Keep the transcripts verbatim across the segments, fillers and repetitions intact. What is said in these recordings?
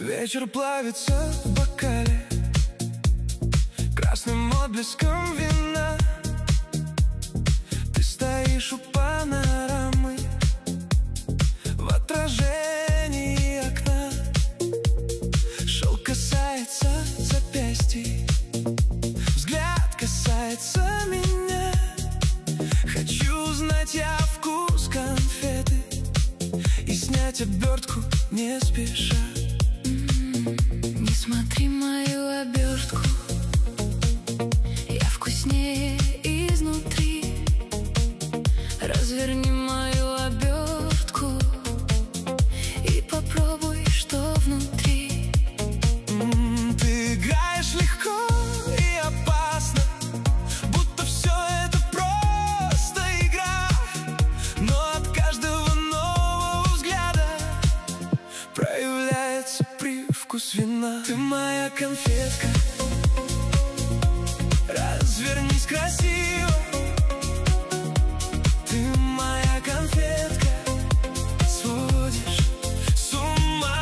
Вечер плавится в бокале красным отблеском вина. Ты стоишь у панорамы в отражении окна. Шелк касается запястья, взгляд касается меня. Хочу узнать я вкус конфеты и снять обертку не спеша. Не смотри мою обертку, я вкуснее изнутри. Разверни мою обертку и попробуй, что внутри. М-м, ты играешь легко и опасно, будто все это просто игра. Но от каждого нового взгляда проявляется привкус вина. Ты моя конфетка, развернись красиво. Ты моя конфетка, сводишь с ума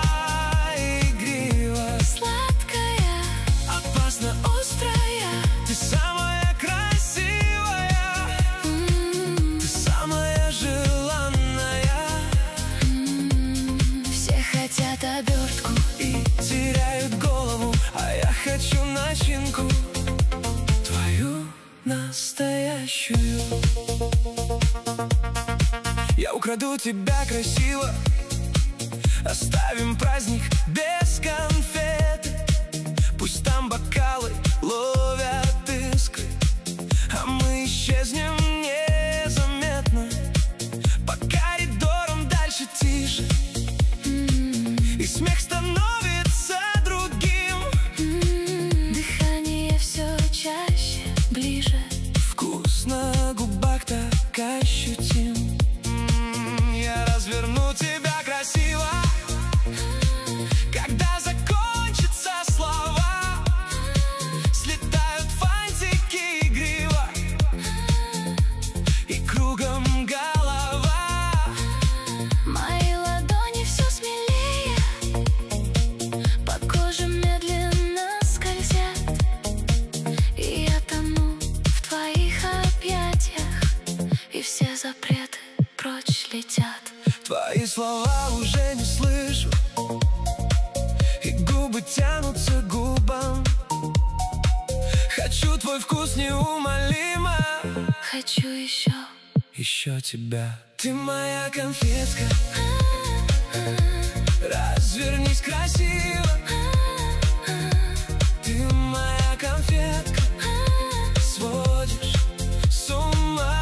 игриво. Сладкая, опасно острая, ты самая красивая. м-м-м. Ты самая желанная. м-м-м. Все хотят обертку И теряют голову, а я хочу начинку твою настоящую. Я украду тебя красиво, оставим праздник без конфеты. Пусть там бокалы ловят искры, а мы исчезнем незаметно. По коридорам дальше тише, и смех становится другим. М-м-м. Дыхание все чаще, ближе. Вкус на губах так ощутим. М, Я разверну тебя красиво, когда закончатся слова. Слетают фантики игриво, и кругом голова. Мои ладони все смелее, по коже медленно скользят, и я тону в твоих объятиях, и все запреты прочь летят. Твои слова уже не слышу, и губы тянутся к губам. Хочу твой вкус неумолимо, Хочу еще. еще тебя. Ты моя конфетка, развернись красиво. Ты моя конфетка, сводишь с ума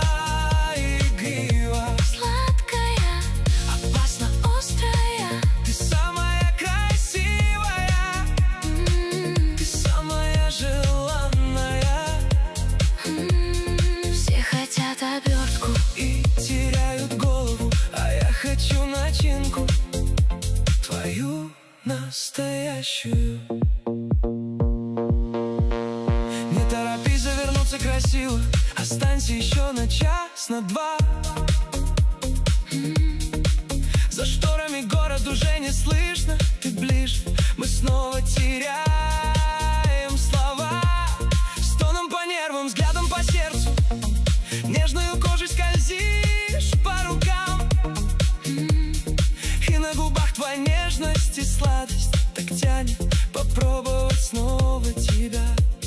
игриво. Сладкая, Опасно острая, ты самая красивая. м-м-м. Ты самая желанная. М-м-м. Все хотят обертку И теряют голову, а я хочу начинку твою настоящую. Не торопись завернуться красиво, останься еще на час, на два. За шторами город уже не слышно, ты ближе, мы снова теряем слова. Стоном по нервам, взглядом по сердцу, нежную кожей скользишь по рукам. И на губах твоя нежность и сладость так тянет попробовать снова тебя.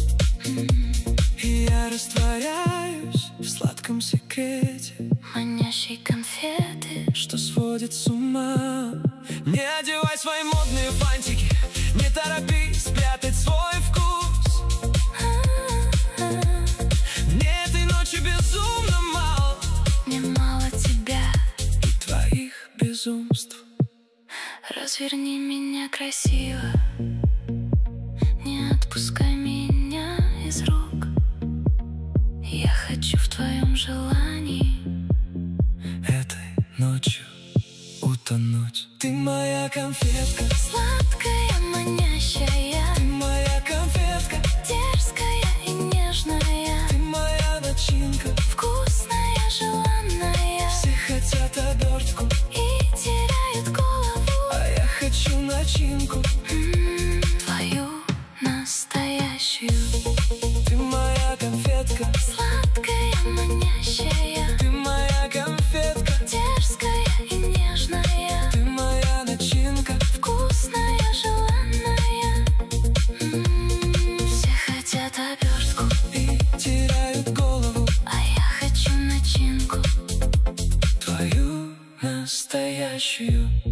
И я растворяюсь в сладком секрете, манящей конфеты. что сводит с ума. Не одевай свои модные фантики, не торопись спрятать свой вкус. Мне этой ночи безумно мало, Мне мало тебя, и твоих безумств. разверни меня красиво, не отпускай меня из рук. Я хочу в твоем желании Этой ночью утонуть. Ты моя конфетка, сладкая, манящая, ты моя конфетка, дерзкая и нежная. ты моя начинка. Вкусная, желанная, Все хотят обертку, и теряют голову. а я хочу начинку Ты моя конфетка, сладкая, манящая. ты моя конфетка, Дерзкая и нежная. ты моя начинка, Вкусная, желанная. М-м, все хотят обертку, и теряют голову. а я хочу начинку. Твою настоящую.